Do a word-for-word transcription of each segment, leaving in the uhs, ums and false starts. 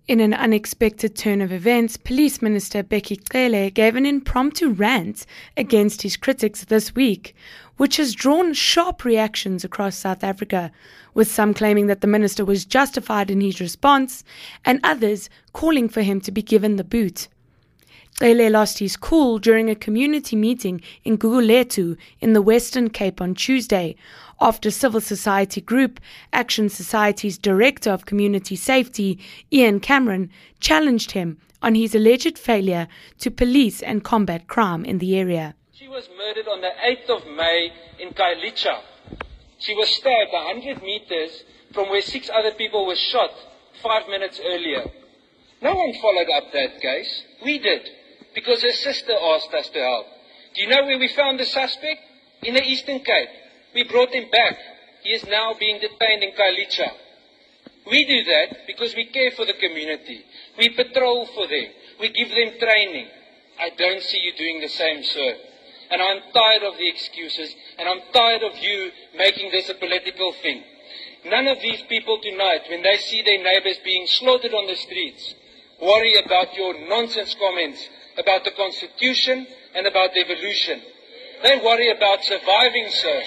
In an unexpected turn of events, Police Minister Bheki Cele gave an impromptu rant against his critics this week, which has drawn sharp reactions across South Africa, with some claiming that the minister was justified in his response and others calling for him to be given the boot. Cele lost his cool during a community meeting in Gugulethu in the Western Cape on Tuesday, after civil society group Action Society's Director of Community Safety, Ian Cameron, challenged him on his alleged failure to police and combat crime in the area. She was murdered on the eighth of May in Khayelitsha. She was stabbed one hundred meters from where six other people were shot five minutes earlier. No one followed up that case. We did, because her sister asked us to help. Do you know where we found the suspect? In the Eastern Cape. We brought him back. He is now being detained in Khayelitsha. We do that because we care for the community. We patrol for them. We give them training. I don't see you doing the same, sir. And I'm tired of the excuses, and I'm tired of you making this a political thing. None of these people tonight, when they see their neighbors being slaughtered on the streets, worry about your nonsense comments about the Constitution and about devolution. They worry about surviving, sir.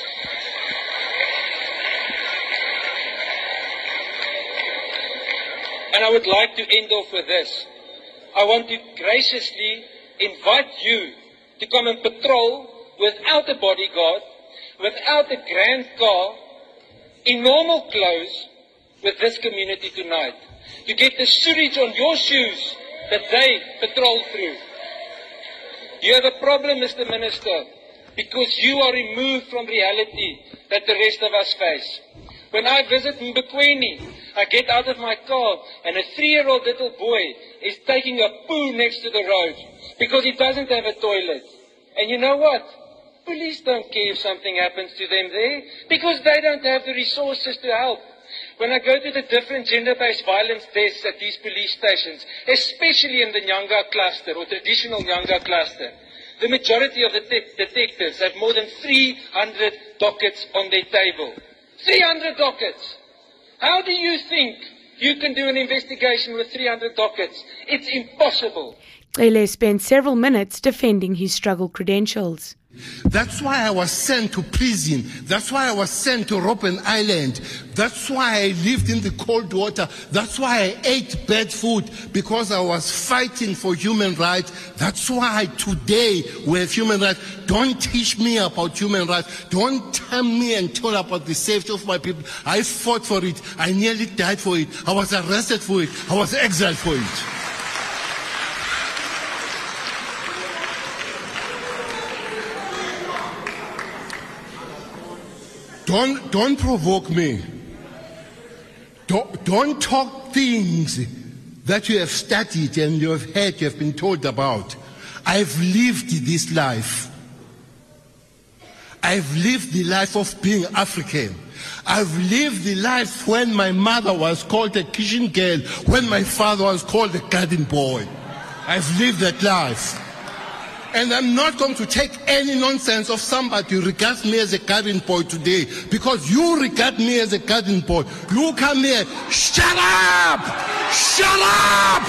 And I would like to end off with this. I want to graciously invite you to come and patrol without a bodyguard, without a grand car, in normal clothes with this community tonight. To get the sewage on your shoes that they patrol through. You have a problem, Mister Minister, because you are removed from reality that the rest of us face. When I visit Mbekweni, I get out of my car and a three-year-old little boy is taking a poo next to the road because he doesn't have a toilet. And you know what? Police don't care if something happens to them there because they don't have the resources to help. When I go to the different gender-based violence desks at these police stations, especially in the Nyanga cluster or traditional Nyanga cluster, the majority of the detectives have more than three hundred dockets on their table. three hundred dockets! How do you think you can do an investigation with three hundred dockets? It's impossible. Cele spent several minutes defending his struggle credentials. That's why I was sent to prison. That's why I was sent to Robben Island. That's why I lived in the cold water. That's why I ate bad food, because I was fighting for human rights. That's why today we have human rights. Don't teach me about human rights. Don't tell me and tell about the safety of my people. I fought for it. I nearly died for it. I was arrested for it. I was exiled for it. Don't, don't provoke me. Don't, don't talk things that you have studied and you have heard, you have been told about. I've lived this life. I've lived the life of being African. I've lived the life when my mother was called a kitchen girl, when my father was called a garden boy. I've lived that life. And I'm not going to take any nonsense of somebody who regards me as a garden boy today, because you regard me as a garden boy. You come here, shut up! Shut up!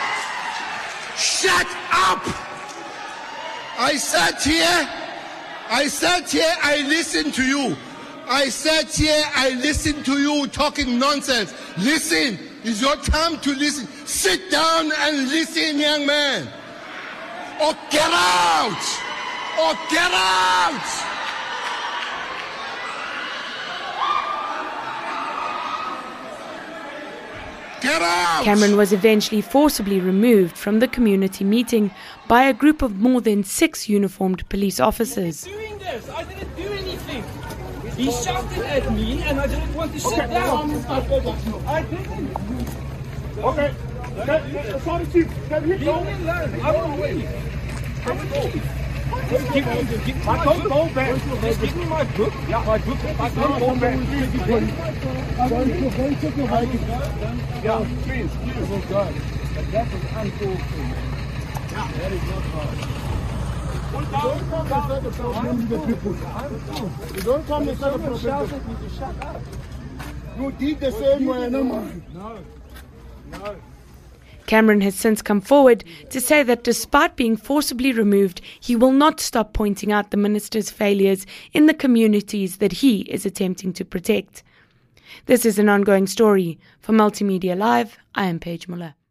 Shut up! I sat here, I sat here, I listened to you. I sat here, I listened to you talking nonsense. Listen, it's your time to listen. Sit down and listen, young man. Or get out! Or get out! Get out! Cameron was eventually forcibly removed from the community meeting by a group of more than six uniformed police officers. I wasn't doing this. I didn't do anything. He shouted at me and I didn't want to sit okay. down. I didn't. Okay. Okay. Sorry, Chief. Can you Leave me alone. I will leave. I will leave. Give me, give me my book. Go back. Just give me my book. Yeah, my book. I can't go back. I don't take your bike. Yeah, please. Oh, God. That was uncalled for. Yeah. That is not right. Don't come and start a problem with the people. You don't come and start a problem. Shut up. You did the same way, no man. No. No. Cameron has since come forward to say that despite being forcibly removed, he will not stop pointing out the minister's failures in the communities that he is attempting to protect. This is an ongoing story. For Multimedia Live, I am Paige Muller.